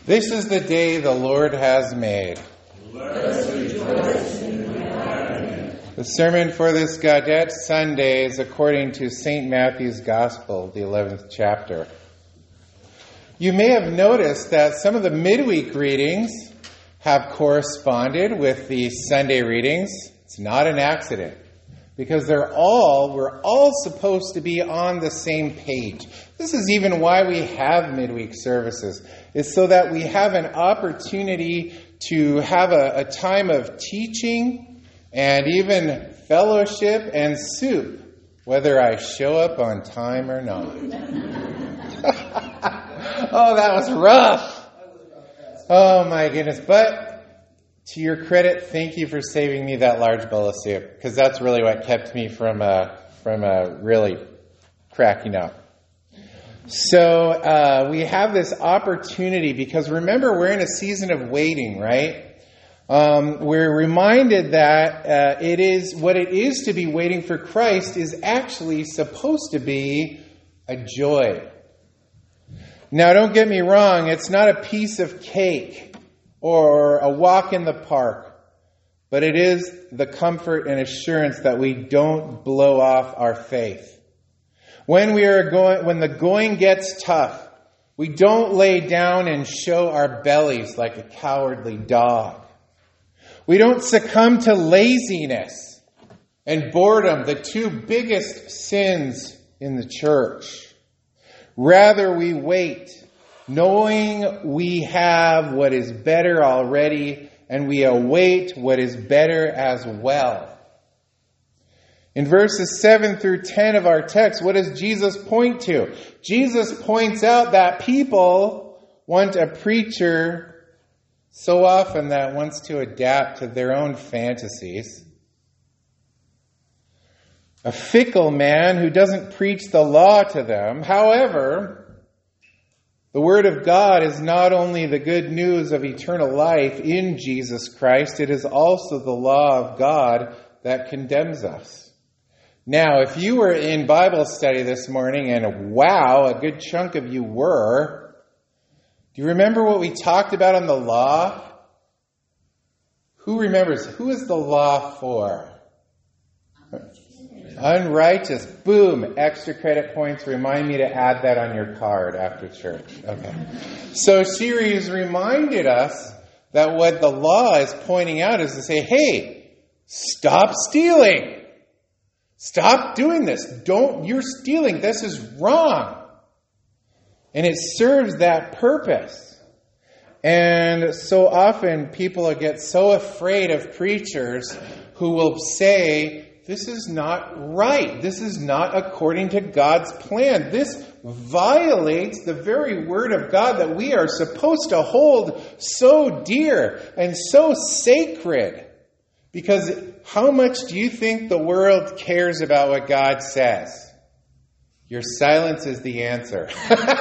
This is the day the Lord has made. Let us rejoice and be glad in it. The sermon for this Gaudete Sunday is according to St. Matthew's Gospel, the 11th chapter. You may have noticed that some of the midweek readings have corresponded with the Sunday readings. It's not an accident, because we're all supposed to be on the same page. This is even why we have midweek services. It's so that we have an opportunity to have a time of teaching and even fellowship and soup, whether I show up on time or not. Oh, that was rough. Oh my goodness. But to your credit, thank you for saving me that large bowl of soup, because that's really what kept me from really cracking up. So we have this opportunity, because remember, we're in a season of waiting, right? We're reminded that it is to be waiting for Christ is actually supposed to be a joy. Now, don't get me wrong, it's not a piece of cake or a walk in the park, but it is the comfort and assurance that we don't blow off our faith. When the going gets tough, we don't lay down and show our bellies like a cowardly dog. We don't succumb to laziness and boredom, the two biggest sins in the church. Rather, we wait, knowing we have what is better already, and we await what is better as well. In verses 7 through 10 of our text, what does Jesus point to? Jesus points out that people want a preacher so often that wants to adapt to their own fantasies. A fickle man who doesn't preach the law to them. However, the Word of God is not only the good news of eternal life in Jesus Christ, it is also the law of God that condemns us. Now, if you were in Bible study this morning, and wow, a good chunk of you were, do you remember what we talked about on the law? Who remembers? Who is the law for? Unrighteous. Boom. Extra credit points. Remind me to add that on your card after church. Okay. So Shiri's reminded us that what the law is pointing out is to say, hey, stop stealing. Stop doing this. You're stealing. This is wrong. And it serves that purpose. And so often people get so afraid of preachers who will say, this is not right. This is not according to God's plan. This violates the very word of God that we are supposed to hold so dear and so sacred. Because how much do you think the world cares about what God says? Your silence is the answer.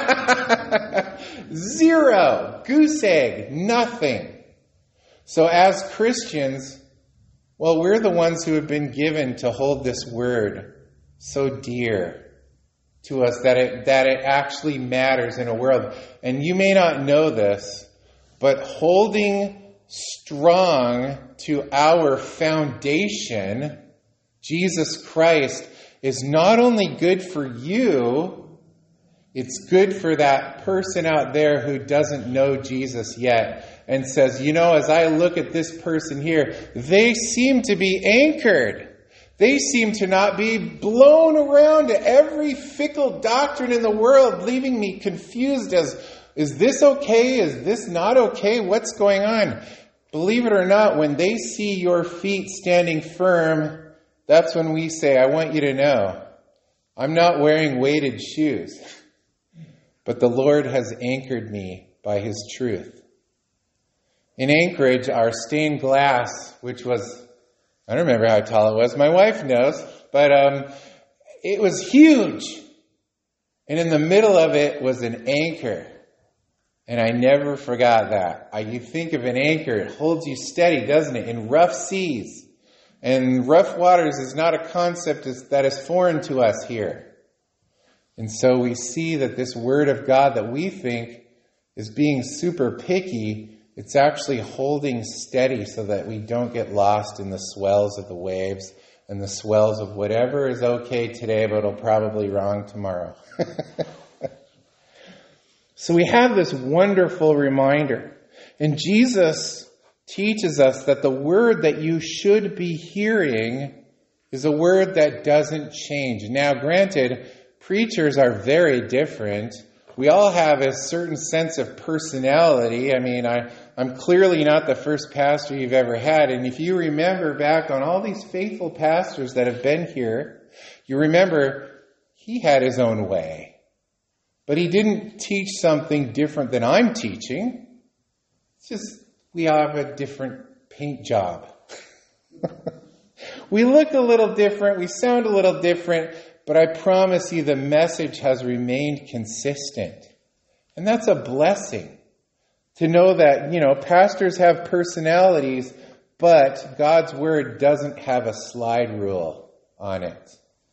Zero. Goose egg. Nothing. So as Christians, well, we're the ones who have been given to hold this word so dear to us that it actually matters in a world. And you may not know this, but holding strong to our foundation, Jesus Christ, is not only good for you, it's good for that person out there who doesn't know Jesus yet and says, as I look at this person here, they seem to be anchored. They seem to not be blown around to every fickle doctrine in the world, leaving me confused as, is this okay? Is this not okay? What's going on? Believe it or not, when they see your feet standing firm, that's when we say, I want you to know, I'm not wearing weighted shoes, but the Lord has anchored me by His truth. In Anchorage, our stained glass, which was, I don't remember how tall it was, my wife knows, but it was huge. And in the middle of it was an anchor. And I never forgot that. You think of an anchor, it holds you steady, doesn't it, in rough seas. And rough waters is not a concept that is foreign to us here. And so we see that this Word of God that we think is being super picky. It's actually holding steady so that we don't get lost in the swells of the waves and the swells of whatever is okay today, but it'll probably be wrong tomorrow. So we have this wonderful reminder. And Jesus teaches us that the word that you should be hearing is a word that doesn't change. Now, granted, preachers are very different. We all have a certain sense of personality. I mean, I'm clearly not the first pastor you've ever had. And if you remember back on all these faithful pastors that have been here, you remember he had his own way. But he didn't teach something different than I'm teaching. It's just we have a different paint job. We look a little different. We sound a little different. But I promise you the message has remained consistent. And that's a blessing. To know that, pastors have personalities, but God's word doesn't have a slide rule on it.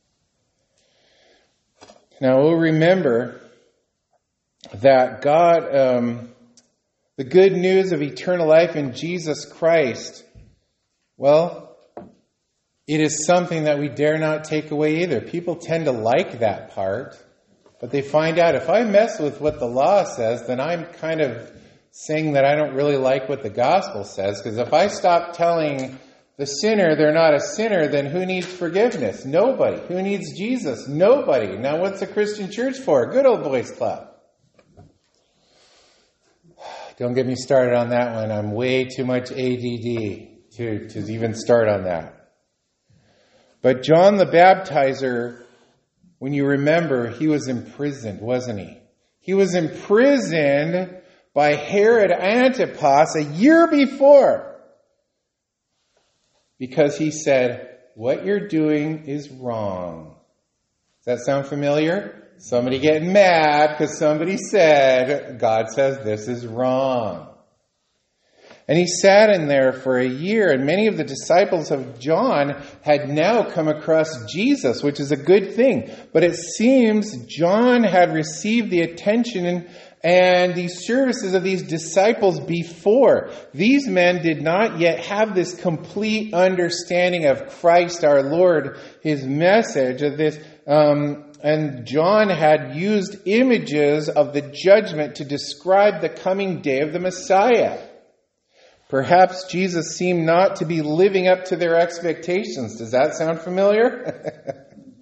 Now we'll remember that God, the good news of eternal life in Jesus Christ, well, it is something that we dare not take away either. People tend to like that part, but they find out if I mess with what the law says, then I'm kind of saying that I don't really like what the gospel says, because if I stop telling the sinner they're not a sinner, then who needs forgiveness? Nobody. Who needs Jesus? Nobody. Now what's a Christian church for? Good old boys club. Don't get me started on that one. I'm way too much ADD to even start on that. But John the Baptizer, when you remember, he was imprisoned, wasn't he? He was imprisoned by Herod Antipas a year before because he said, what you're doing is wrong. Does that sound familiar? Somebody getting mad because somebody said, God says this is wrong. And he sat in there for a year, and many of the disciples of John had now come across Jesus, which is a good thing. But it seems John had received the attention and the services of these disciples before. These men did not yet have this complete understanding of Christ our Lord, his message of this. And John had used images of the judgment to describe the coming day of the Messiah. Perhaps Jesus seemed not to be living up to their expectations. Does that sound familiar?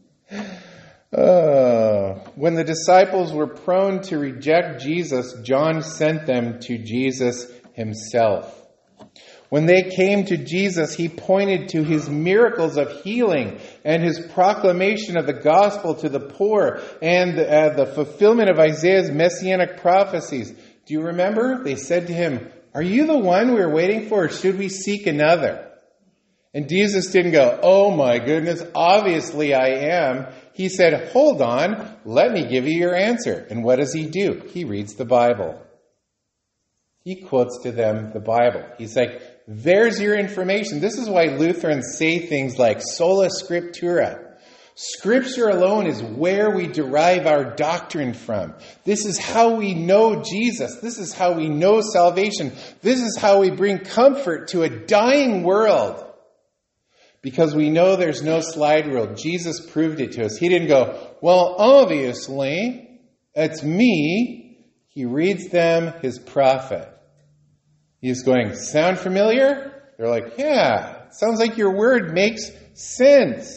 When the disciples were prone to reject Jesus, John sent them to Jesus himself. When they came to Jesus, he pointed to his miracles of healing and his proclamation of the gospel to the poor and the fulfillment of Isaiah's messianic prophecies. Do you remember? They said to him, are you the one we're waiting for, or should we seek another? And Jesus didn't go, oh my goodness, obviously I am. He said, hold on, let me give you your answer. And what does he do? He reads the Bible. He quotes to them the Bible. He's like, there's your information. This is why Lutherans say things like sola scriptura. Scripture alone is where we derive our doctrine from. This is how we know Jesus. This is how we know salvation. This is how we bring comfort to a dying world. Because we know there's no slide rule. Jesus proved it to us. He didn't go, well, obviously, it's me. He reads them his prophet. He's going, sound familiar? They're like, yeah, sounds like your word makes sense.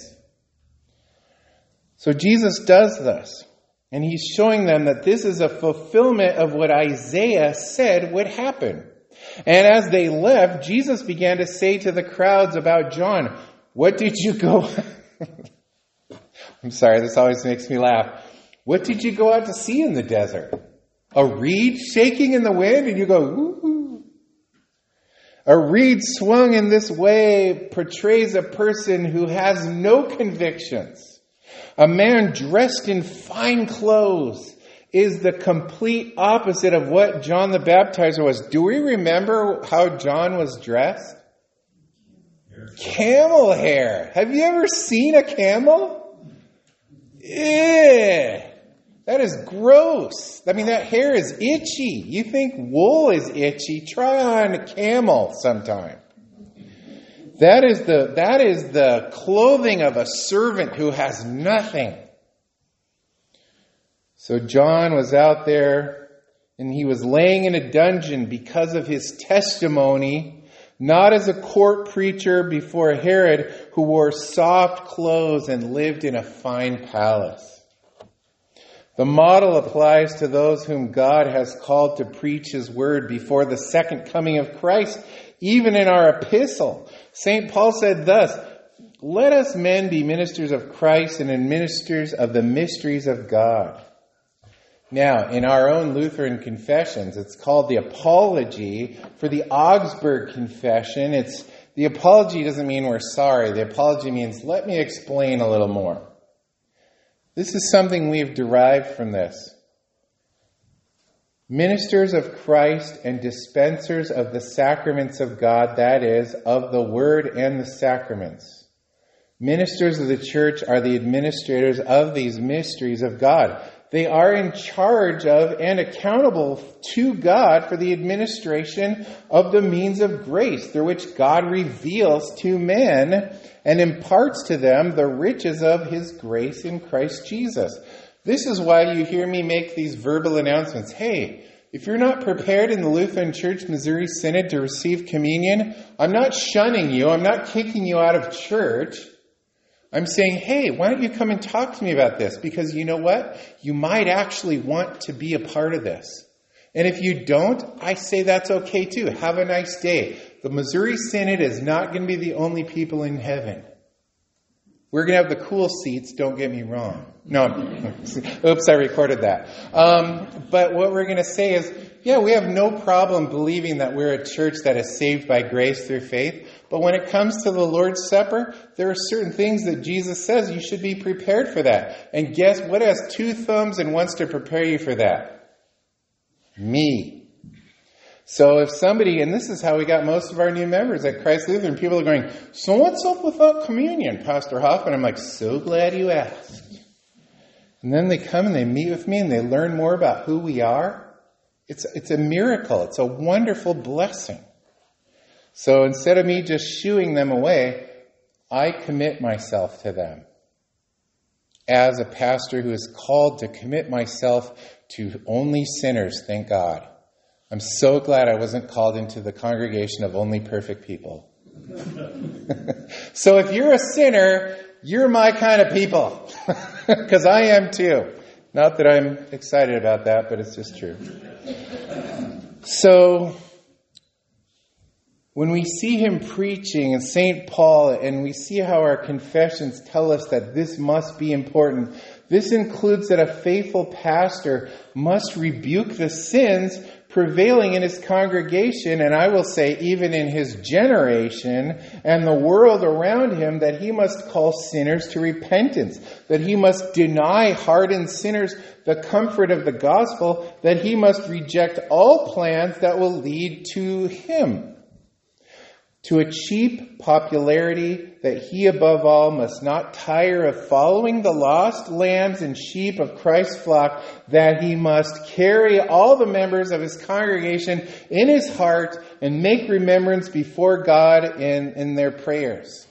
So Jesus does this. And he's showing them that this is a fulfillment of what Isaiah said would happen. And as they left, Jesus began to say to the crowds about John, what did you go... I'm sorry, this always makes me laugh. What did you go out to see in the desert? A reed shaking in the wind? And you go, woo-hoo. A reed swung in this way portrays a person who has no convictions. A man dressed in fine clothes is the complete opposite of what John the Baptizer was. Do we remember how John was dressed? Camel hair. Have you ever seen a camel? Yeah. That is gross. I mean, that hair is itchy. You think wool is itchy? Try on a camel sometime. That is the clothing of a servant who has nothing. So John was out there, and he was laying in a dungeon because of his testimony, not as a court preacher before Herod who wore soft clothes and lived in a fine palace. The model applies to those whom God has called to preach His word before the second coming of Christ, even in our epistle. St. Paul said thus, "Let us men be ministers of Christ and ministers of the mysteries of God." Now, in our own Lutheran confessions, it's called the Apology. For the Augsburg Confession, the apology doesn't mean we're sorry. The apology means, let me explain a little more. This is something we've derived from this. Ministers of Christ and dispensers of the sacraments of God, that is, of the Word and the sacraments. Ministers of the Church are the administrators of these mysteries of God. They are in charge of and accountable to God for the administration of the means of grace through which God reveals to men and imparts to them the riches of His grace in Christ Jesus. This is why you hear me make these verbal announcements. Hey, if you're not prepared in the Lutheran Church Missouri Synod to receive communion, I'm not shunning you. I'm not kicking you out of church. I'm saying, hey, why don't you come and talk to me about this? Because you know what? You might actually want to be a part of this. And if you don't, I say that's okay too. Have a nice day. The Missouri Synod is not going to be the only people in heaven. We're going to have the cool seats, don't get me wrong. No, oops, I recorded that. But what we're going to say is, yeah, we have no problem believing that we're a church that is saved by grace through faith. But when it comes to the Lord's Supper, there are certain things that Jesus says you should be prepared for that. And guess what has two thumbs and wants to prepare you for that? Me. So if somebody, and this is how we got most of our new members at Christ Lutheran, people are going, so what's up with that communion, Pastor Hoffman? I'm like, so glad you asked. And then they come and they meet with me and they learn more about who we are. It's a miracle. It's a wonderful blessing. So instead of me just shooing them away, I commit myself to them. As a pastor who is called to commit myself to only sinners, thank God. I'm so glad I wasn't called into the congregation of only perfect people. So if you're a sinner, you're my kind of people. Because I am too. Not that I'm excited about that, but it's just true. So when we see him preaching in St. Paul, and we see how our confessions tell us that this must be important, this includes that a faithful pastor must rebuke the sins prevailing in his congregation, and I will say even in his generation, and the world around him, that he must call sinners to repentance, that he must deny hardened sinners the comfort of the gospel, that he must reject all plans that will lead to him. To a cheap popularity, that he above all must not tire of following the lost lambs and sheep of Christ's flock, that he must carry all the members of his congregation in his heart and make remembrance before God in their prayers.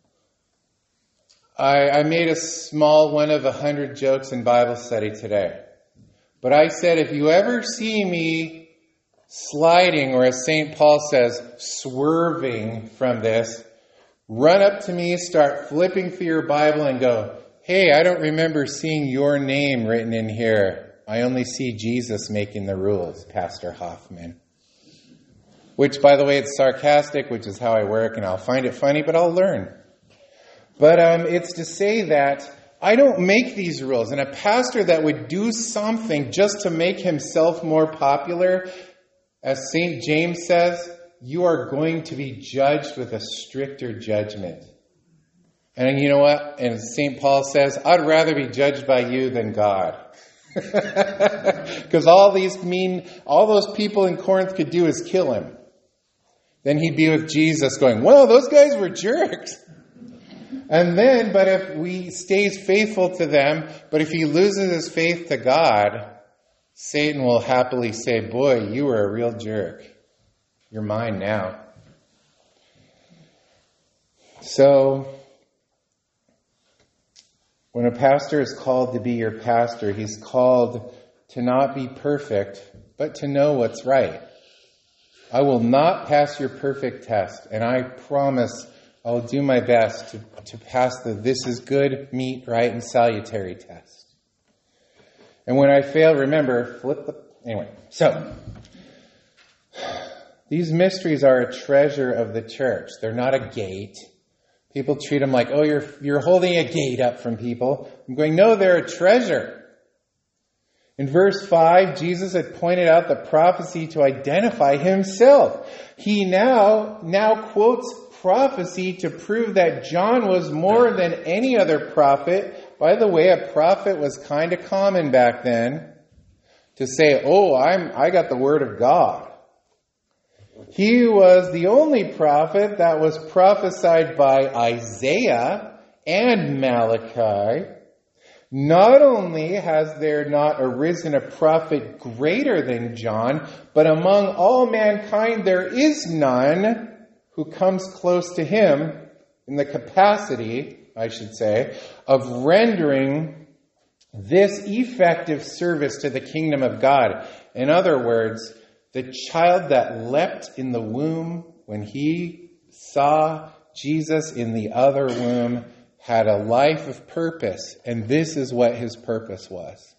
I made a small one of 100 jokes in Bible study today. But I said, if you ever see me sliding, or as St. Paul says, swerving from this, run up to me, start flipping through your Bible and go, hey, I don't remember seeing your name written in here. I only see Jesus making the rules, Pastor Hoffman. Which, by the way, it's sarcastic, which is how I work, and I'll find it funny, but I'll learn. But it's to say that I don't make these rules. And a pastor that would do something just to make himself more popular, as St. James says, you are going to be judged with a stricter judgment. And you know what? And St. Paul says, I'd rather be judged by you than God. Because all those people in Corinth could do is kill him. Then he'd be with Jesus going, well, those guys were jerks. And then, but if he stays faithful to them, but if he loses his faith to God, Satan will happily say, boy, you were a real jerk. You're mine now. So, when a pastor is called to be your pastor, he's called to not be perfect, but to know what's right. I will not pass your perfect test, and I promise I'll do my best to pass the this is good, meet, right, and salutary test. And when I fail, remember, anyway. So, these mysteries are a treasure of the church. They're not a gate. People treat them like, oh, you're holding a gate up from people. I'm going, no, they're a treasure. In verse 5, Jesus had pointed out the prophecy to identify himself. He now quotes prophecy to prove that John was more than any other prophet. By the way, a prophet was kind of common back then to say, oh, I got the word of God. He was the only prophet that was prophesied by Isaiah and Malachi. Not only has there not arisen a prophet greater than John, but among all mankind there is none who comes close to him in the capacity, I should say, of rendering this effective service to the kingdom of God. In other words, the child that leapt in the womb when he saw Jesus in the other womb had a life of purpose, and this is what his purpose was.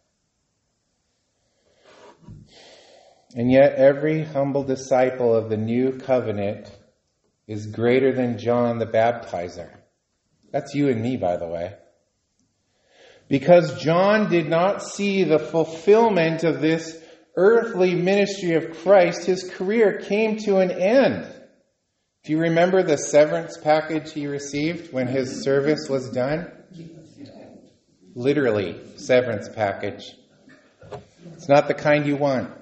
And yet every humble disciple of the new covenant is greater than John the Baptizer. That's you and me, by the way. Because John did not see the fulfillment of this earthly ministry of Christ, his career came to an end. Do you remember the severance package he received when his service was done? Literally, severance package. It's not the kind you want.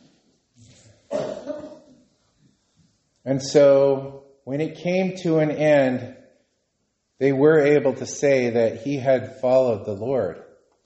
And so, when it came to an end, they were able to say that he had followed the Lord.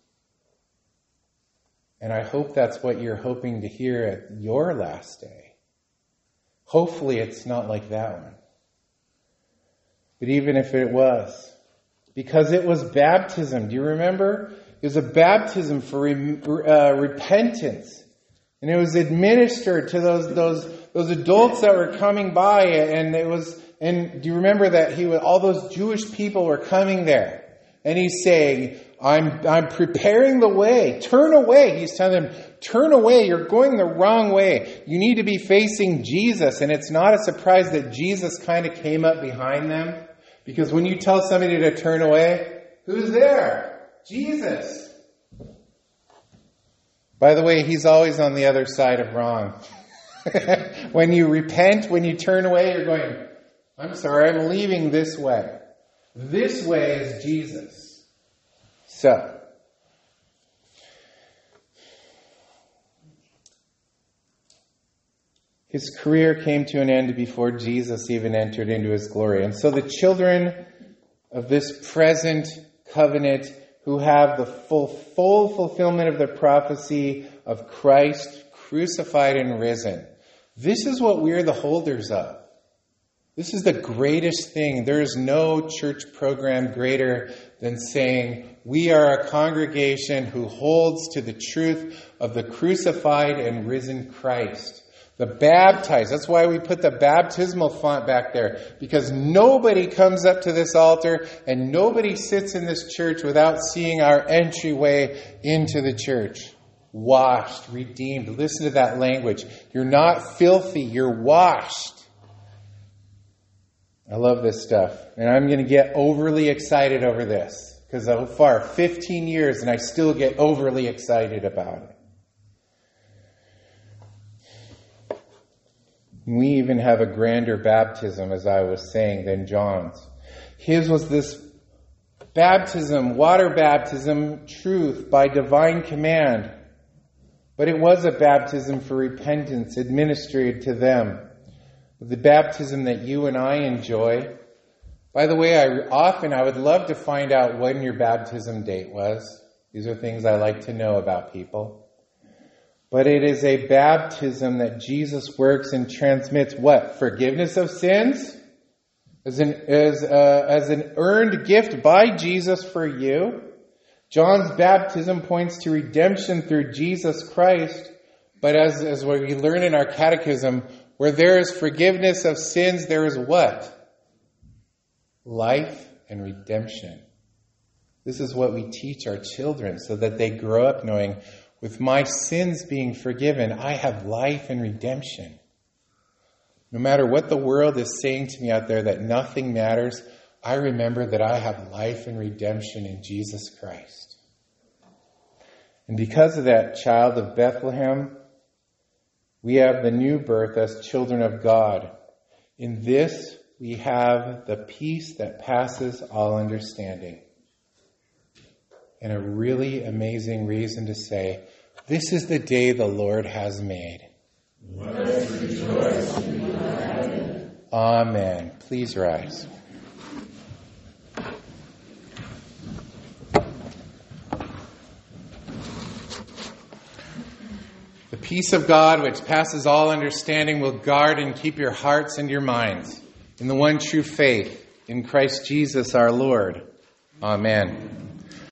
And I hope that's what you're hoping to hear at your last day. Hopefully it's not like that one. But even if it was, because it was baptism, do you remember? It was a baptism for repentance. And it was administered to those adults that were coming by, and do you remember that all those Jewish people were coming there? And he's saying, I'm preparing the way. Turn away. He's telling them, turn away. You're going the wrong way. You need to be facing Jesus. And it's not a surprise that Jesus kind of came up behind them. Because when you tell somebody to turn away, who's there? Jesus. By the way, he's always on the other side of wrong. When you repent, when you turn away, you're going, I'm sorry, I'm leaving this way. This way is Jesus. So, his career came to an end before Jesus even entered into his glory. And so the children of this present covenant who have the full fulfillment of the prophecy of Christ crucified and risen. This is what we're the holders of. This is the greatest thing. There is no church program greater than saying we are a congregation who holds to the truth of the crucified and risen Christ. The baptized. That's why we put the baptismal font back there. Because nobody comes up to this altar and nobody sits in this church without seeing our entryway into the church. Washed, redeemed. Listen to that language. You're not filthy. You're washed. I love this stuff. And I'm going to get overly excited over this. Because so far, 15 years and I still get overly excited about it. We even have a grander baptism, as I was saying, than John's. His was this baptism, water baptism, truth by divine command. But it was a baptism for repentance administered to them. The baptism that you and I enjoy By the way, I would love to find out when your baptism date was. These are things I like to know about people. But it is a baptism that Jesus works and transmits what? Forgiveness of sins? As an earned gift by Jesus for you. John's baptism points to redemption through Jesus Christ. But as we learn in our catechism, where there is forgiveness of sins, there is what? Life and redemption. This is what we teach our children so that they grow up knowing, with my sins being forgiven, I have life and redemption. No matter what the world is saying to me out there that nothing matters, I remember that I have life and redemption in Jesus Christ. And because of that, child of Bethlehem, we have the new birth as children of God. In this, we have the peace that passes all understanding. And a really amazing reason to say, this is the day the Lord has made. Let us rejoice and be glad. Amen. Please rise. The peace of God, which passes all understanding, will guard and keep your hearts and your minds in the one true faith, in Christ Jesus our Lord. Amen.